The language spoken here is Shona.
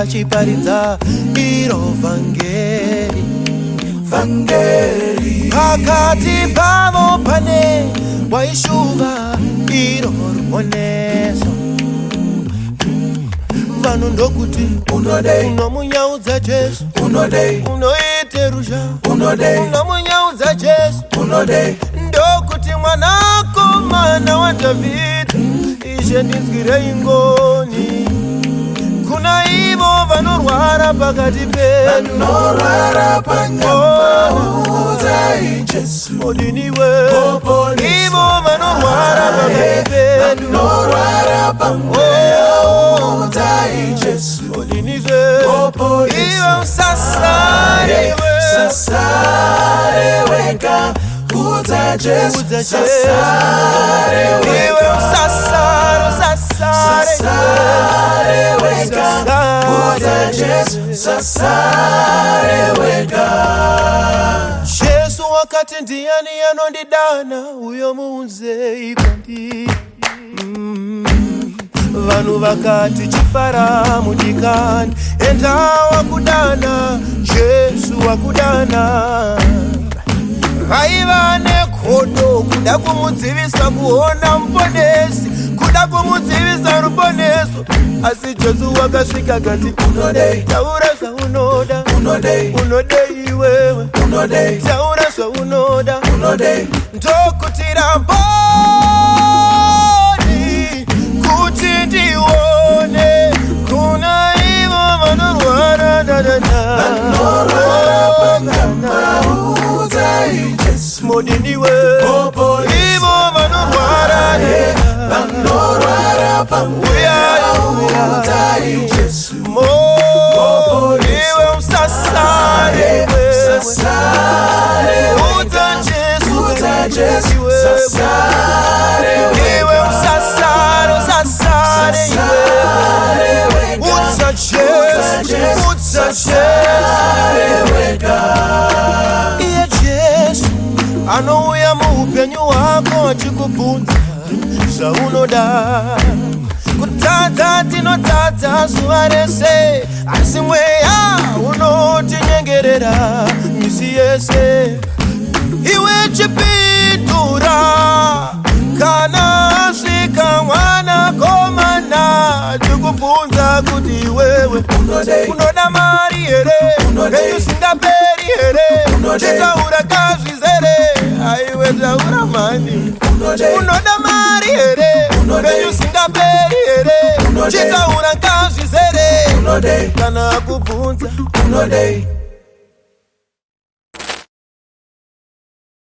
achiparidza iro vhangeri. Pakati pavo pane waishuva iro ruponeso. Vanhu ndokuti unomunyaudza Jesu, unoite rusha, unomunyaudza Jesu, ndokuti mwanakomana wa Dhavhidhi, Ishe ndinzwirei ngoni. Kuna ivo vanorwara pakati penyu, odiniwe ivo vanorwara pakati penyu, odinize iwe usasare wega, udza Jesu, iwe usasare wega, udza Jesu, sasare wega. Jesu wakati ndiani anondidana, uyo muunzei kwandiri. Vanhu vakati chifara mudikani, enda wakudana, Jesu wakudana. Vaiva nekodo kuda kumudzivisa kuona muponesi, kuda kumudzivisa ruponeso, asi Jesu wakasvika kati taura zvaunoda, unodei iwewe, taura zvaunoda, ndokuti ramboni kuti ndione. Kuna ivo vanorwara modiniwe ivo vanorwara iwe usasare udza Jesu, iwe usasare udza Jesu. Iye Jesu anouya muupenyu hwako achikubvunza zvaunoda. Kutadza tinotadza zuva rese, asi mweya unotinyengerera misi yese. Iwe chipindura kana asvika mwanakomana achikubvunza kuti iwewe unoda mari here, usingaperi here, chitaura kazvizere, aiwe taura mani. Unoda mari here, usingaperi here, chitaura kazvizere, kana kubvunza